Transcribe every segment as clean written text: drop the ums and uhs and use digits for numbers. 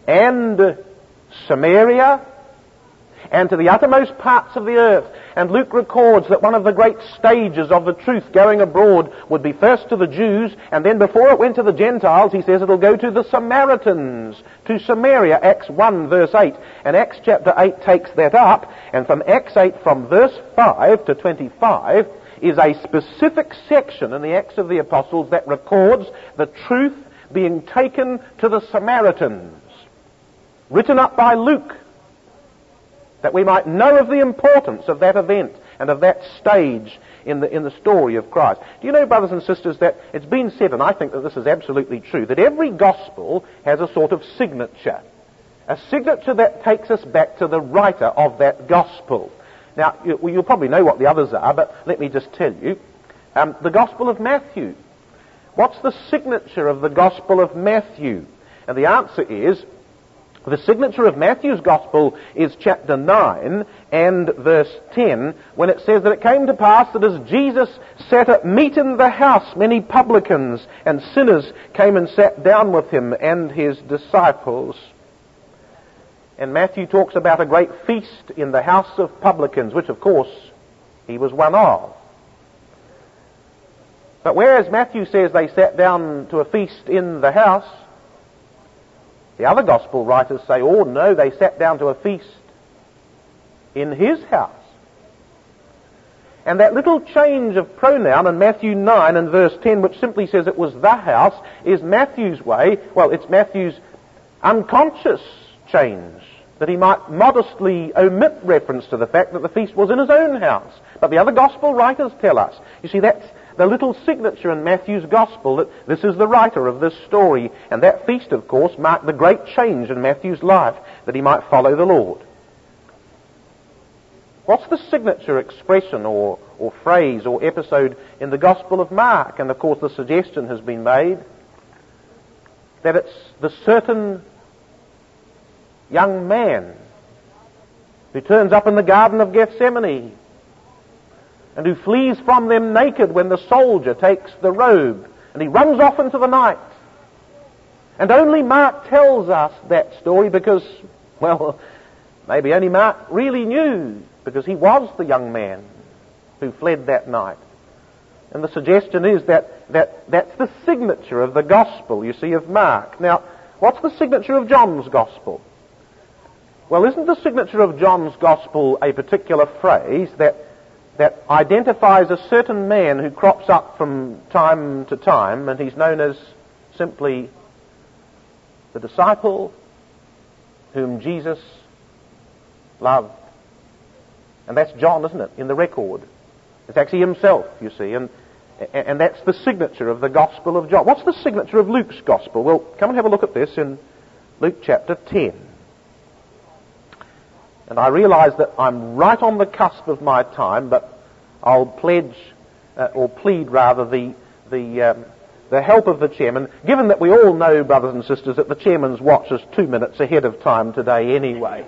and Samaria, and to the uttermost parts of the earth. And Luke records that one of the great stages of the truth going abroad would be first to the Jews, and then before it went to the Gentiles, he says it'll go to the Samaritans, to Samaria, Acts 1 verse 8. And Acts chapter 8 takes that up, and from Acts 8 from verse 5 to 25 is a specific section in the Acts of the Apostles that records the truth being taken to the Samaritans, written up by Luke, that we might know of the importance of that event and of that stage in the story of Christ. Do you know, brothers and sisters, that it's been said, and I think that this is absolutely true, that every gospel has a sort of signature. A signature that takes us back to the writer of that gospel. Now, you'll probably know what the others are, but let me just tell you. The Gospel of Matthew. What's the signature of the Gospel of Matthew? And the answer is, the signature of Matthew's Gospel is chapter 9 and verse 10, when it says that it came to pass that as Jesus sat at meat in the house, many publicans and sinners came and sat down with him and his disciples. And Matthew talks about a great feast in the house of publicans, which of course he was one of. But whereas Matthew says they sat down to a feast in the house, the other gospel writers say, oh no, they sat down to a feast in his house. And that little change of pronoun in Matthew 9 and verse 10, which simply says it was the house, is Matthew's way, well, it's Matthew's unconscious change, that he might modestly omit reference to the fact that the feast was in his own house. But the other gospel writers tell us. You see, that's the little signature in Matthew's gospel, that this is the writer of this story. And that feast, of course, marked the great change in Matthew's life, that he might follow the Lord. What's the signature expression or phrase or episode in the Gospel of Mark? And of course the suggestion has been made that it's the certain young man who turns up in the Garden of Gethsemane and who flees from them naked when the soldier takes the robe, and he runs off into the night. And only Mark tells us that story because, well, maybe only Mark really knew, because he was the young man who fled that night. And the suggestion is that that's the signature of the gospel, you see, of Mark. Now, what's the signature of John's gospel? Well, isn't the signature of John's gospel a particular phrase that identifies a certain man who crops up from time to time, and he's known as simply the disciple whom Jesus loved? And that's John, isn't it, in the record? It's actually himself, you see, and that's the signature of the Gospel of John. What's the signature of Luke's Gospel? Well, come and have a look at this in Luke chapter 10. And I realize that I'm right on the cusp of my time, but I'll plead rather the help of the chairman, given that we all know, brothers and sisters, that the chairman's watch is 2 minutes ahead of time today anyway.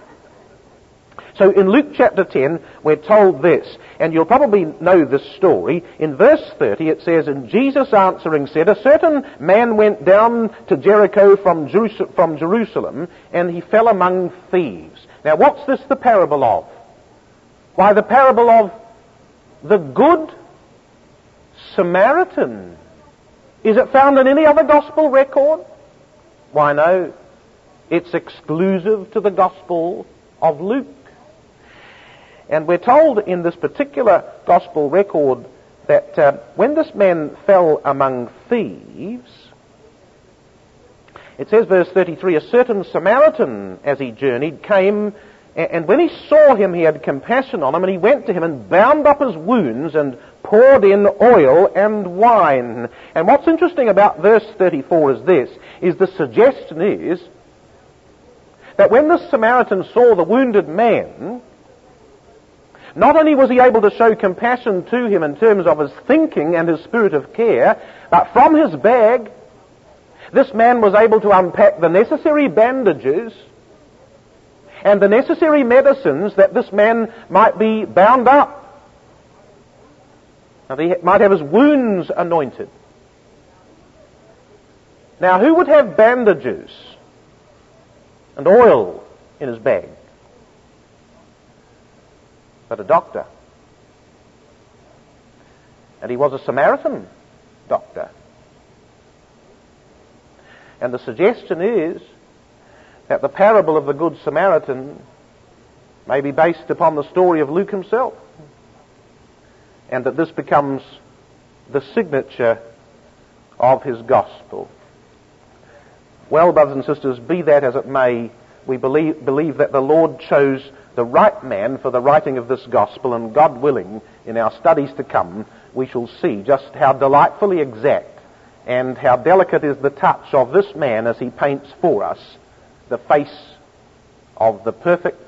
So in Luke chapter 10, we're told this, and you'll probably know this story. In verse 30 it says, and Jesus answering said, a certain man went down to Jericho from Jerusalem, and he fell among thieves. Now what's this the parable of? Why, the parable of the Good Samaritan. Is it found in any other gospel record? Why, no. It's exclusive to the Gospel of Luke. And we're told in this particular gospel record that when this man fell among thieves, it says, verse 33, a certain Samaritan, as he journeyed, came, and when he saw him, he had compassion on him, and he went to him and bound up his wounds and poured in oil and wine. And what's interesting about verse 34 is this, is the suggestion is that when the Samaritan saw the wounded man, not only was he able to show compassion to him in terms of his thinking and his spirit of care, but from his bag, this man was able to unpack the necessary bandages and the necessary medicines that this man might be bound up. And he might have his wounds anointed. Now, who would have bandages and oil in his bag, but a doctor. And he was a Samaritan doctor. And the suggestion is that the parable of the Good Samaritan may be based upon the story of Luke himself, and that this becomes the signature of his gospel. Well, brothers and sisters, be that as it may, we believe that the Lord chose the right man for the writing of this gospel, and God willing, in our studies to come, we shall see just how delightfully exact and how delicate is the touch of this man as he paints for us the face of the perfect